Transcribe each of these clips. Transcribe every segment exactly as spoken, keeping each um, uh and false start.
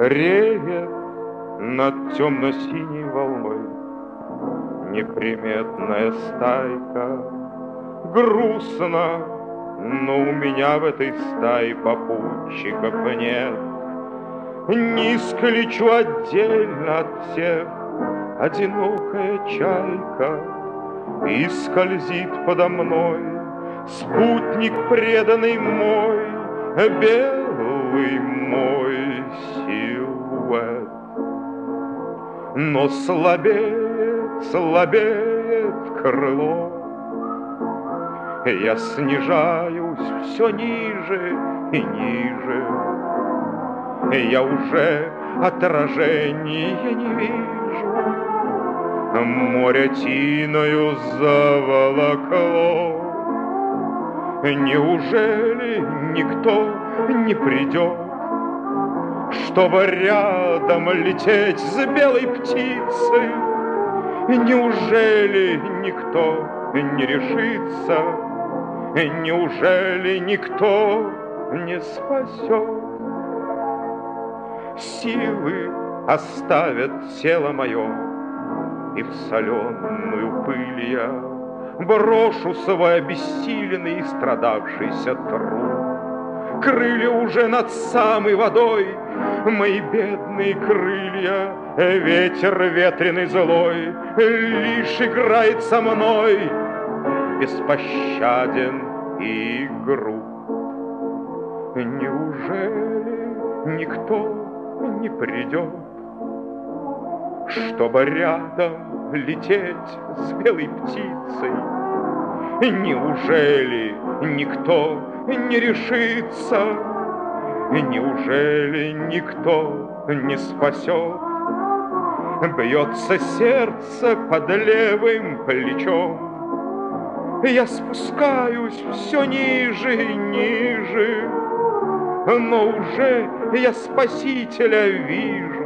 Реет над темно-синей волной неприметная стайка. Грустно, но у меня в этой стае попутчиков нет. Низко лечу отдельно от всех, одинокая чайка, и скользит подо мной спутник преданный мой, белый мой силуэт. Но слабеет, слабеет крыло, я снижаюсь все ниже и ниже. Я уже отражения не вижу, море тиною заволокло. Неужели никто не придет, чтобы рядом лететь с белой птицей? Неужели никто не решится? Неужели никто не спасет? Силы оставят тело мое, и в соленую пыль я брошу свой обессиленный и страдавшийся труп. Крылья уже над самой водой, мои бедные крылья, ветер ветреный злой лишь играет со мной, беспощаден и груб. Неужели никто не придет, чтобы рядом лететь с белой птицей? Неужели никто не решится? Неужели никто не спасет? Бьется сердце под левым плечом, я спускаюсь все ниже и ниже, но уже я Спасителя вижу.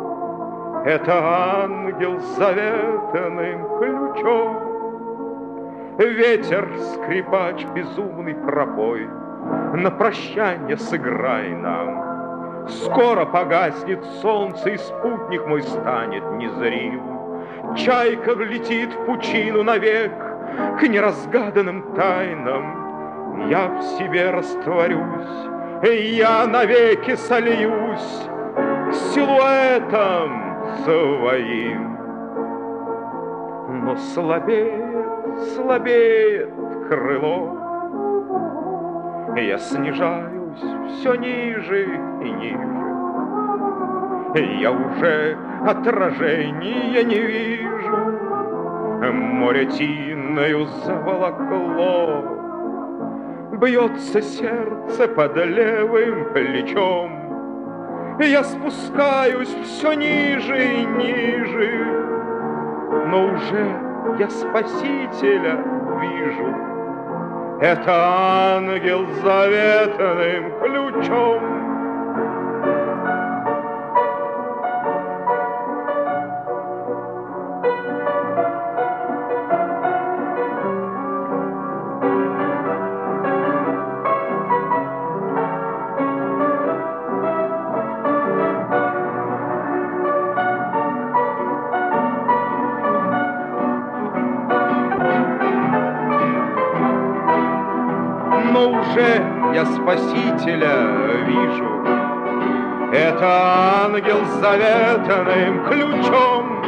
Это ангел с заветным ключом. Ветер, скрипач, безумный пропой, на прощанье сыграй нам. Скоро погаснет солнце, и спутник мой станет незрим. Чайка влетит в пучину навек, к неразгаданным тайнам. Я в себе растворюсь, я навеки сольюсь с силуэтом своим. Но слабеет, слабеет крыло, я снижаюсь все ниже и ниже. Я уже отражения не вижу, море тиною заволокло. Бьется сердце под левым плечом, я спускаюсь все ниже и ниже, но уже я Спасителя вижу. Это ангел с заветным ключом. Но уже я Спасителя вижу. Это ангел с заветным ключом.